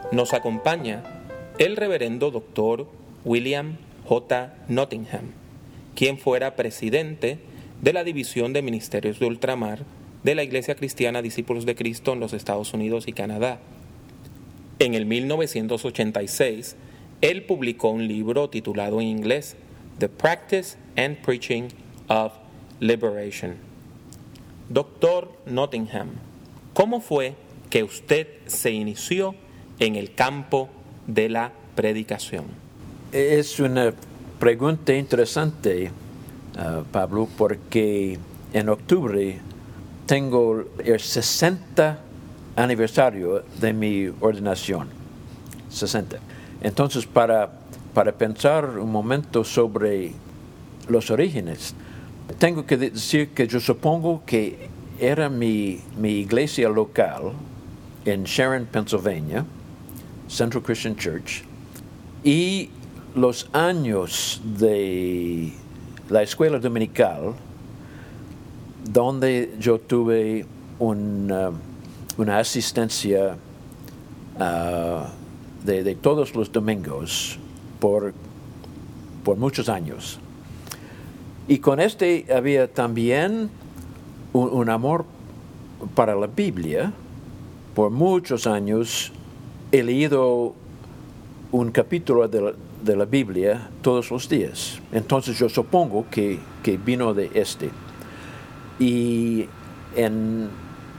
nos acompaña el reverendo doctor William J. Nottingham, quien fuera presidente de la División de Ministerios de Ultramar de la Iglesia Cristiana Discípulos de Cristo en los Estados Unidos y Canadá. En el 1986, él publicó un libro titulado en inglés The Practice and Preaching of Liberation. Doctor Nottingham, ¿cómo fue que usted se inició en el campo de la predicación? Es una pregunta interesante, Pablo, porque en octubre tengo el 60 aniversario de mi ordenación. 60. Entonces, para pensar un momento sobre los orígenes, tengo que decir que yo supongo que era mi iglesia local en Sharon, Pennsylvania, Central Christian Church, y los años de la escuela dominical, donde yo tuve una asistencia de todos los domingos por muchos años. Y con había también un amor para la Biblia. Por muchos años he leído un capítulo de la Biblia todos los días. Entonces yo supongo que vino de Y en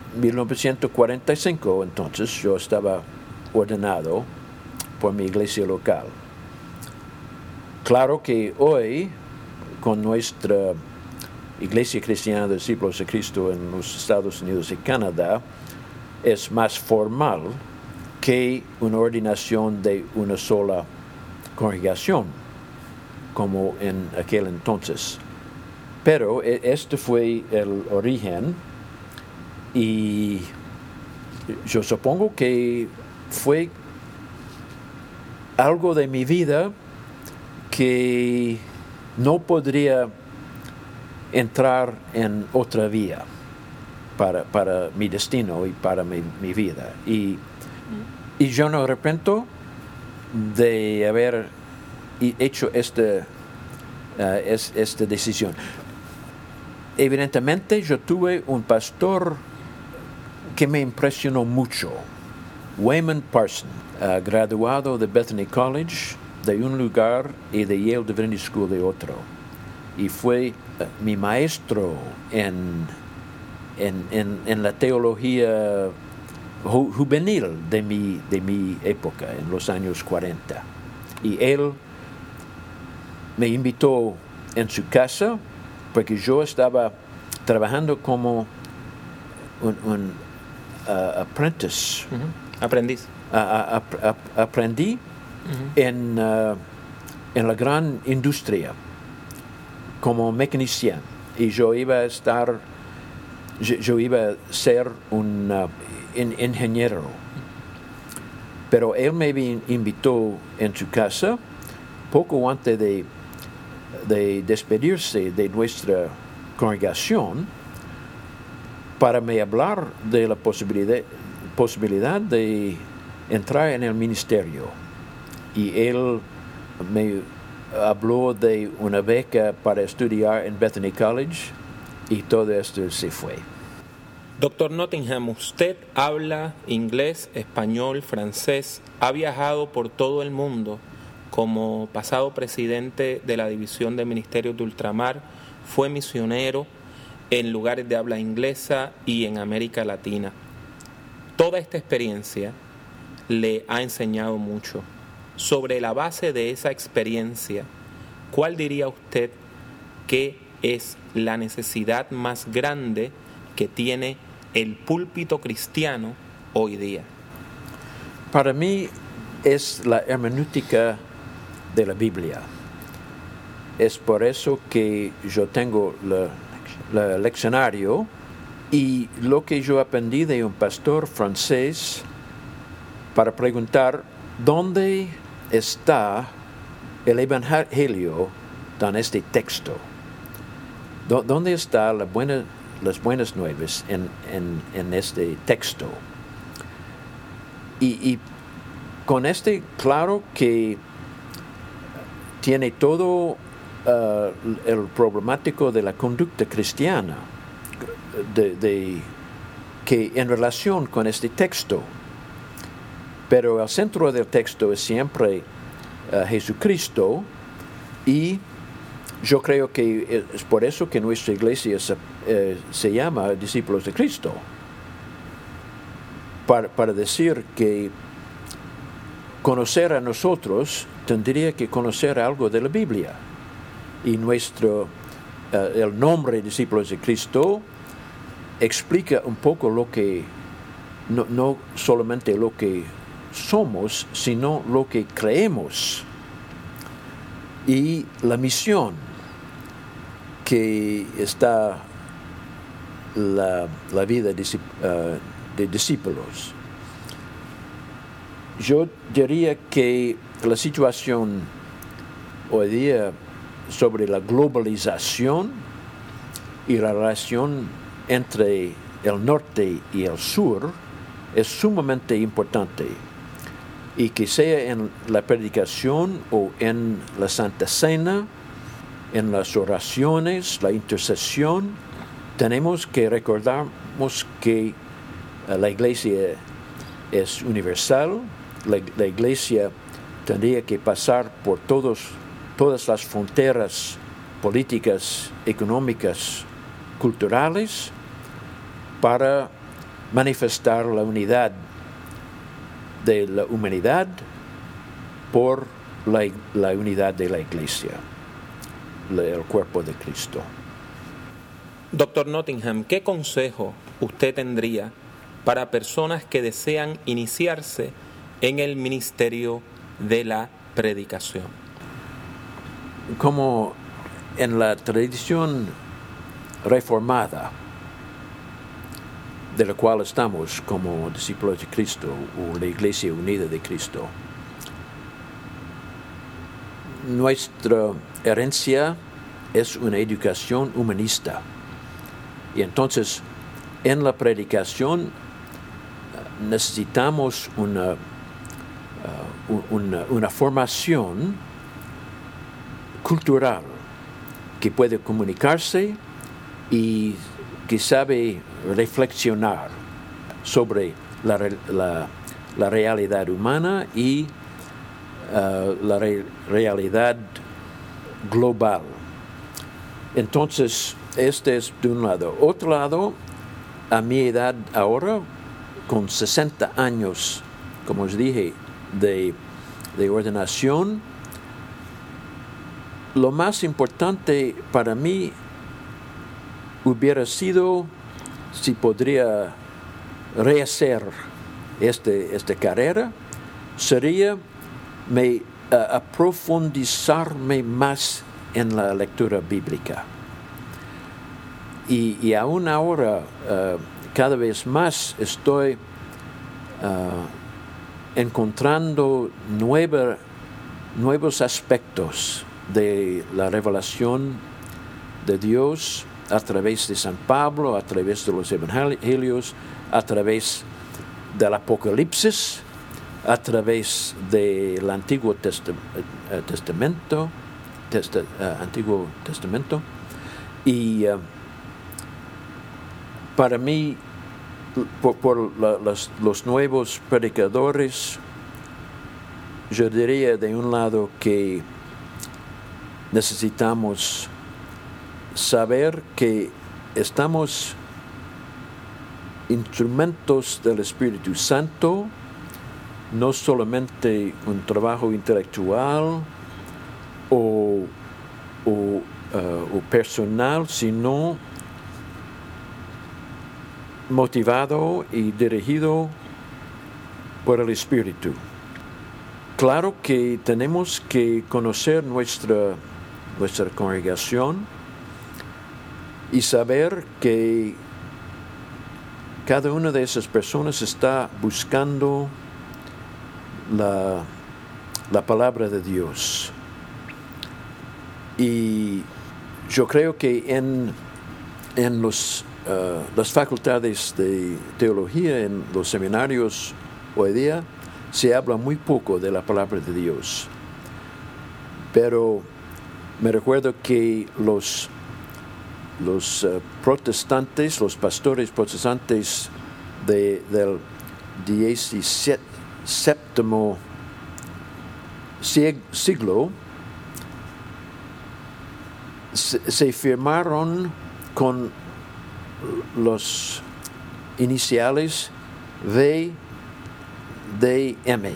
1945, entonces, yo estaba ordenado por mi iglesia local. Claro que hoy, con nuestra Iglesia Cristiana de Discípulos de Cristo en los Estados Unidos y Canadá, es más formal que una ordenación de una sola congregación, como en aquel entonces. Pero este fue el origen, y yo supongo que fue algo de mi vida que no podría entrar en otra vía para mi destino y para mi vida. Y yo no arrepiento de haber hecho esta decisión. Evidentemente, yo tuve un pastor que me impresionó mucho, Wayman Parson, graduado de Bethany College de un lugar y de Yale Divinity School de otro. Y fue mi maestro en la teología juvenil de mi época, en los años 40. Y él me invitó en su casa, porque yo estaba trabajando como un apprentice. Aprendiz. Aprendí en la gran industria como mecanicien, y yo iba a ser un ingeniero. Pero él me invitó en su casa poco antes de despedirse de nuestra congregación para me hablar de la posibilidad de entrar en el ministerio. Y él me habló de una beca para estudiar en Bethany College, y todo esto se fue. Doctor Nottingham, usted habla inglés, español, francés, ha viajado por todo el mundo como pasado presidente de la División de Ministerios de Ultramar, fue misionero en lugares de habla inglesa y en América Latina. Toda esta experiencia le ha enseñado mucho. Sobre la base de esa experiencia, ¿cuál diría usted que es la necesidad más grande que tiene el púlpito cristiano hoy día? Para mí es la hermenéutica de la Biblia. Es por eso que yo tengo el leccionario, y lo que yo aprendí de un pastor francés para preguntar dónde está el evangelio en este texto, dónde están las buenas nuevas en este texto. Y con este, claro que tiene todo el problemático de la conducta cristiana, que en relación con este texto. Pero el centro del texto es siempre Jesucristo, y yo creo que es por eso que nuestra iglesia se llama Discípulos de Cristo, para decir que conocer a nosotros tendría que conocer algo de la Biblia, y el nombre Discípulos de Cristo explica un poco lo que, no solamente lo que somos, sino lo que creemos, y la misión que está la vida de discípulos. Yo diría que la situación hoy día sobre la globalización y la relación entre el norte y el sur es sumamente importante, y que sea en la predicación o en la Santa Cena, en las oraciones, la intercesión, tenemos que recordarnos que la iglesia es universal. La iglesia tendría que pasar por todas las fronteras políticas, económicas, culturales, para manifestar la unidad de la humanidad por la unidad de la iglesia, el cuerpo de Cristo. Doctor Nottingham, ¿qué consejo usted tendría para personas que desean iniciarse en el ministerio de la predicación? Como en la tradición reformada, de la cual estamos como discípulos de Cristo o la Iglesia Unida de Cristo, nuestra herencia es una educación humanista. Y entonces, en la predicación necesitamos una formación cultural que puede comunicarse y que sabe reflexionar sobre la realidad humana y la realidad global. Entonces, este es de un lado. Otro lado, a mi edad ahora, con 60 años, como os dije, de ordenación, lo más importante para mí hubiera sido si podría rehacer esta carrera, sería profundizarme más en la lectura bíblica. Y aún ahora, cada vez más estoy encontrando nuevos aspectos de la revelación de Dios a través de San Pablo, a través de los evangelios, a través del Apocalipsis, a través del Antiguo Testamento, y para mí, por los nuevos predicadores, yo diría de un lado que necesitamos saber que estamos instrumentos del Espíritu Santo, no solamente un trabajo intelectual o personal, sino motivado y dirigido por el Espíritu. Claro que tenemos que conocer nuestra congregación y saber que cada una de esas personas está buscando la palabra de Dios. Y yo creo que en las facultades de teología, en los seminarios hoy día, se habla muy poco de la palabra de Dios. Pero me recuerdo que los protestantes, los pastores protestantes del 17 siglo se firmaron con los iniciales VDM,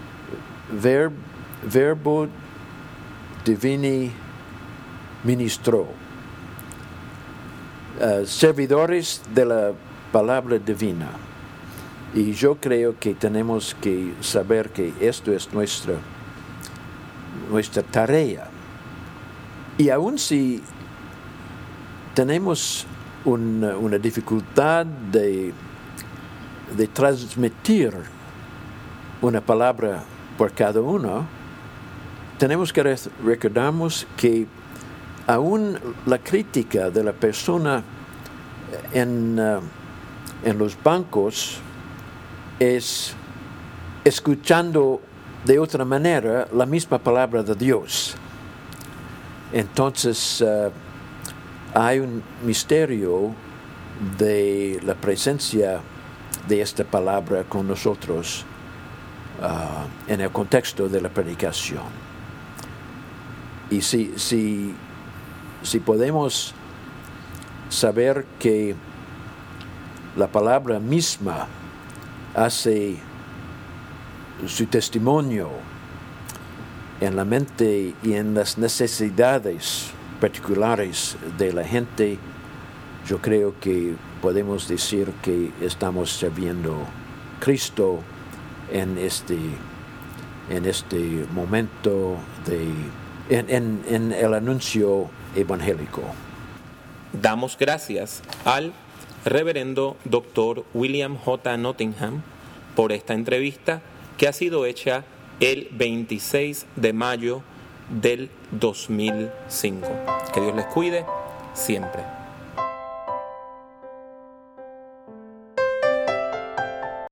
Verbo Divini Ministro, servidores de la palabra divina. Y yo creo que tenemos que saber que esto es nuestra tarea. Y aun si tenemos una dificultad de transmitir una palabra por cada uno, tenemos que recordarnos que aún la crítica de la persona en los bancos es escuchando de otra manera la misma palabra de Dios. Entonces hay un misterio de la presencia de esta palabra con nosotros en el contexto de la predicación. Y si podemos saber que la palabra misma hace su testimonio en la mente y en las necesidades particulares de la gente, yo creo que podemos decir que estamos sirviendo a Cristo en este momento en el anuncio evangélico. Damos gracias al reverendo Dr. William J. Nottingham por esta entrevista que ha sido hecha el 26 de mayo del 2005. Que Dios les cuide siempre.